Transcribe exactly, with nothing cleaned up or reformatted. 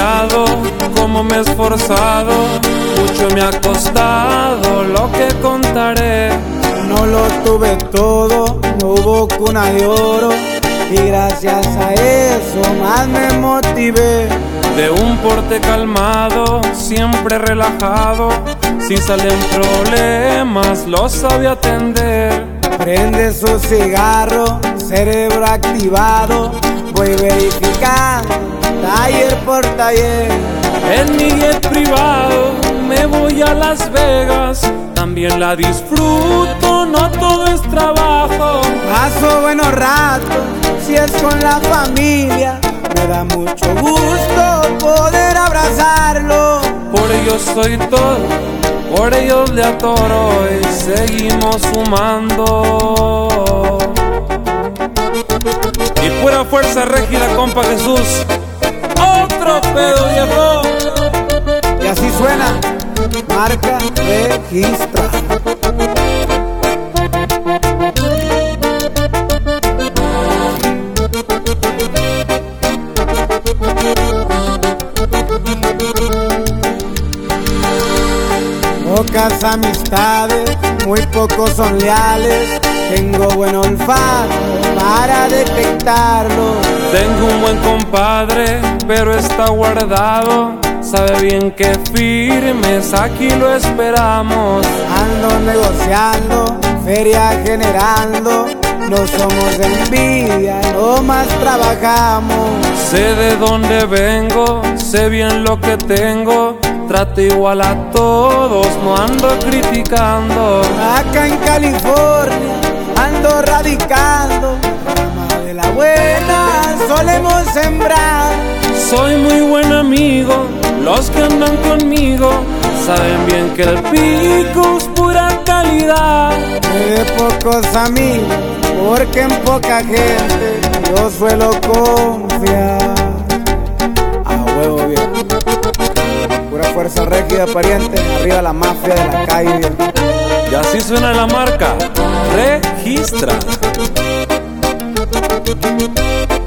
soñado, cómo me he esforzado, mucho me ha costado lo que contaré. No lo tuve todo, no hubo cuna de oro, y gracias a eso más me motivé. De un porte calmado, siempre relajado, si salen problemas los sabe atender. Prende su cigarro, cerebro activado, voy verificando taller por taller. En mi jet privado me voy a Las Vegas, también la disfruto, no todo es trabajo. Paso buenos ratos, si es con la familia, me da mucho gusto poder abrazarlo. Por ellos soy todo, por ellos le atoro y seguimos sumando. Y pura fuerza rígida, compa Jesús. Otro pedo, viejo. Y así suena, marca registra. Pocas amistades, muy pocos son leales. Tengo buen olfato para detectarlo. Tengo un buen compadre, pero está guardado. Sabe bien que firmes aquí lo esperamos. Ando negociando, feria generando. No somos de envidia, no más trabajamos. Sé de dónde vengo, sé bien lo que tengo. Trato igual a todos, no ando criticando. Acá en California ando radicando, rama de la buena solemos sembrar. Soy muy buen amigo, los que andan conmigo saben bien que el pico es pura calidad. De pocos amigos, porque en poca gente yo suelo confiar. A huevo, viejo. Pura fuerza rígida, pariente. Arriba la mafia de la calle, viejo. Y así suena la marca Registra.